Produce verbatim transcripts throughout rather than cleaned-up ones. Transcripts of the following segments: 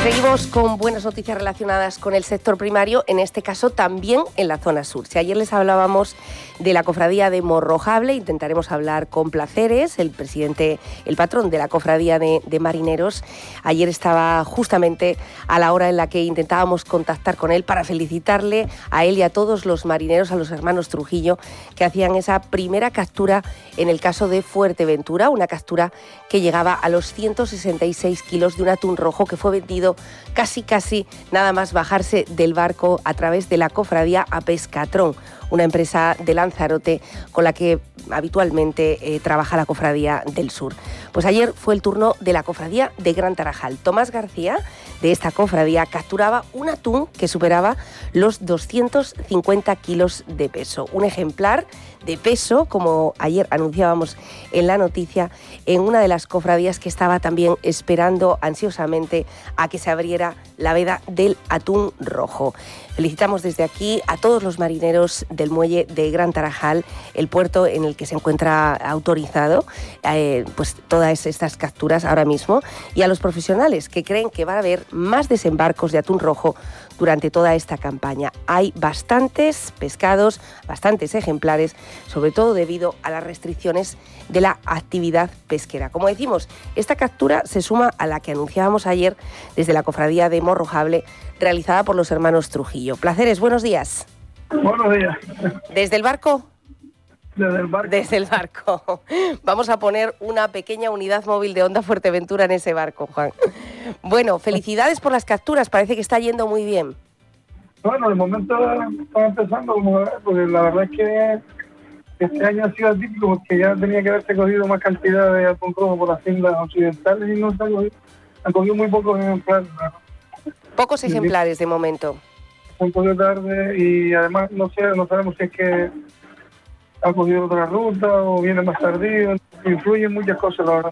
Seguimos con buenas noticias relacionadas con el sector primario, en este caso también en la zona sur. Si ayer les hablábamos de la cofradía de Morrojable, intentaremos hablar con Placeres, el presidente, el patrón de la cofradía de, de marineros. Ayer estaba justamente a la hora en la que intentábamos contactar con él para felicitarle a él y a todos los marineros, a los hermanos Trujillo, que hacían esa primera captura en el caso de Fuerteventura, una captura que llegaba a los ciento sesenta y seis kilos de un atún rojo que fue vendido casi casi nada más bajarse del barco a través de la cofradía a Pescatrón, una empresa de Lanzarote con la que habitualmente eh, trabaja la cofradía del sur. Pues ayer fue el turno de la cofradía de Gran Tarajal. Tomás García, de esta cofradía, capturaba un atún que superaba los doscientos cincuenta kilos de peso. Un ejemplar de peso, como ayer anunciábamos en la noticia, en una de las cofradías que estaba también esperando ansiosamente a que se abriera la veda del atún rojo. Felicitamos desde aquí a todos los marineros del muelle de Gran Tarajal, el puerto en el que se encuentra autorizado eh, pues todas estas capturas ahora mismo, y a los profesionales que creen que va a haber más desembarcos de atún rojo durante toda esta campaña. Hay bastantes pescados, bastantes ejemplares, sobre todo debido a las restricciones de la actividad pesquera. Como decimos, esta captura se suma a la que anunciábamos ayer desde la cofradía de Morrojable, realizada por los hermanos Trujillo. Placeres, buenos días. Buenos días. ¿Desde el barco? Desde el barco. Desde el barco. Vamos a poner una pequeña unidad móvil de Onda Fuerteventura en ese barco, Juan. Bueno, felicidades por las capturas, parece que está yendo muy bien. Bueno, de momento estamos empezando, como ver, porque la verdad es que este año ha sido atípico porque ya tenía que haberse cogido más cantidad de atún rojo por las islas occidentales y no se han cogido, han cogido muy pocos ejemplares. Pocos ejemplares de momento. Un poco tarde y además no sé, no sabemos si es que ha cogido otra ruta o viene más tardío, influyen muchas cosas, la verdad.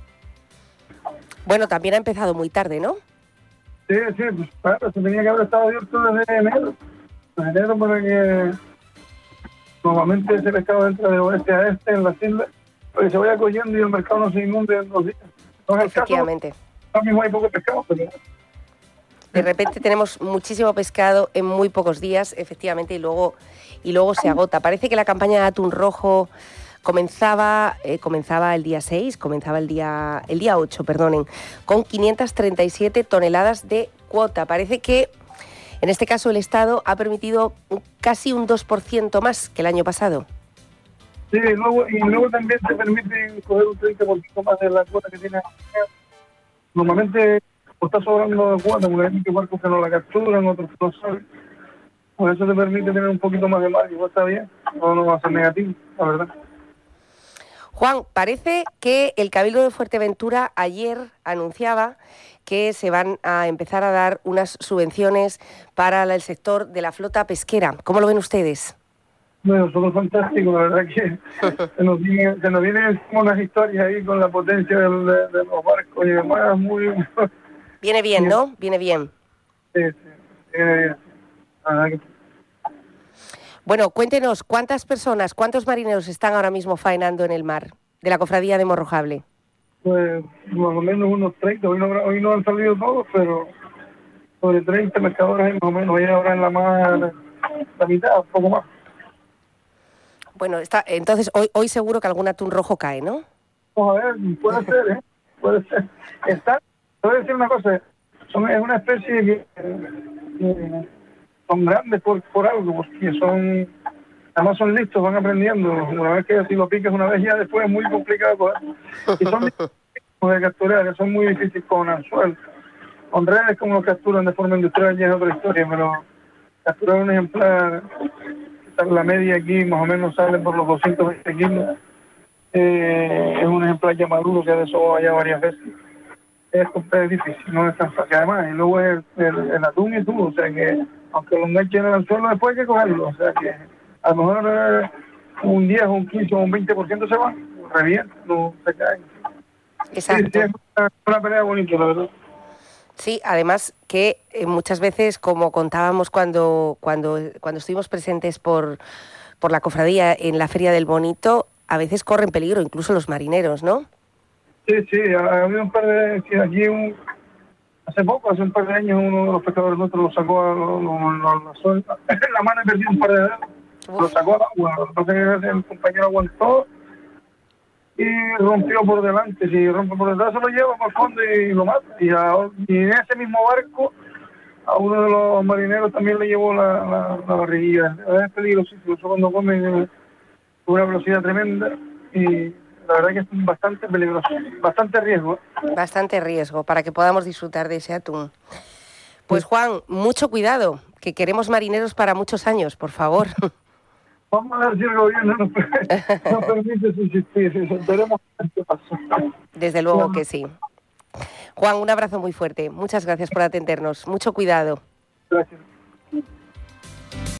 Bueno, también ha empezado muy tarde, ¿no? Sí, sí, pues claro, se tenía que haber estado abierto desde enero, desde enero para que normalmente ese pescado entra de oeste a este en las islas, para que se vaya cogiendo y el mercado no se inunde en dos días. No es el Efectivamente. caso, ahora mismo hay poco pescado, pero... De repente tenemos muchísimo pescado en muy pocos días, efectivamente, y luego y luego se agota. Parece que la campaña de atún rojo comenzaba eh, comenzaba el día seis, comenzaba el día el día ocho, perdonen, con quinientas treinta y siete toneladas de cuota. Parece que en este caso el Estado ha permitido casi un dos por ciento más que el año pasado. Sí, y luego, y luego también te permiten coger un treinta por ciento más de la cuota que tiene. Normalmente o está sobrando de cuota, porque hay muchos barcos que no la capturan, otros que no saben. Por eso te permite tener un poquito más de mar, y está bien, no, no va a ser negativo, la verdad. Juan, parece que el Cabildo de Fuerteventura ayer anunciaba que se van a empezar a dar unas subvenciones para el sector de la flota pesquera. ¿Cómo lo ven ustedes? Bueno, son fantásticos, la verdad que se nos vienen, se nos vienen unas historias ahí con la potencia del, de, de los barcos y demás, muy... Viene bien, ¿no? Viene bien. Sí, sí, viene bien. Que... Bueno, cuéntenos, ¿cuántas personas, cuántos marineros están ahora mismo faenando en el mar de la cofradía de Morrojable? Pues más o menos unos treinta, hoy no, hoy no han salido todos, pero sobre treinta pescadores más o menos, hoy ahora en la mar, la mitad, un poco más. Bueno, está, entonces hoy hoy seguro que algún atún rojo cae, ¿no? Vamos a ver, puede ser, ¿eh? Puede ser. Está... Te voy a decir una cosa, son, es una especie que eh, son grandes por, por algo, porque son, además son listos, van aprendiendo. Una vez que si lo picas una vez ya después es muy complicado coger. Y son difíciles de capturar, son muy difíciles con anzuelo. Con redes como lo capturan de forma industrial ya es otra historia, pero capturar un ejemplar, la media aquí más o menos sale por los doscientos veinte kilos, eh, es un ejemplar ya maduro que ha desovado ya varias veces. Es, es difícil, no es tan fácil. Además, y luego el, el, el atún y tú, o sea que aunque lo enganchen en el suelo después hay que cogerlo, o sea que a lo mejor eh, un diez, un quince o un veinte por ciento se va, revienta, no se cae. Exacto. Sí, sí, es una, una pelea bonita, la verdad. Sí, además que eh, muchas veces, como contábamos cuando cuando cuando estuvimos presentes por por la cofradía en la Feria del Bonito, a veces corren peligro, incluso los marineros, ¿no? Sí, sí, ha habido un par de... Aquí un, hace poco, hace un par de años, uno de los pescadores nuestros lo sacó a lo, lo, lo, lo, la mano y perdió un par de dedos, lo sacó al agua. Entonces el compañero aguantó y rompió por delante. Si rompe por detrás, se lo lleva por el fondo y lo mata. Y, a, y en ese mismo barco, a uno de los marineros también le llevó la, la, la barriguilla. Es peligrosísimo, eso cuando comen una velocidad tremenda y la verdad que es bastante peligroso, bastante riesgo. Bastante riesgo para que podamos disfrutar de ese atún. Pues Juan, mucho cuidado, que queremos marineros para muchos años, por favor. Vamos a ver si el gobierno nos, nos permite subsistir, veremos qué pasa. Desde luego que sí. Juan, un abrazo muy fuerte. Muchas gracias por atendernos. Mucho cuidado. Gracias.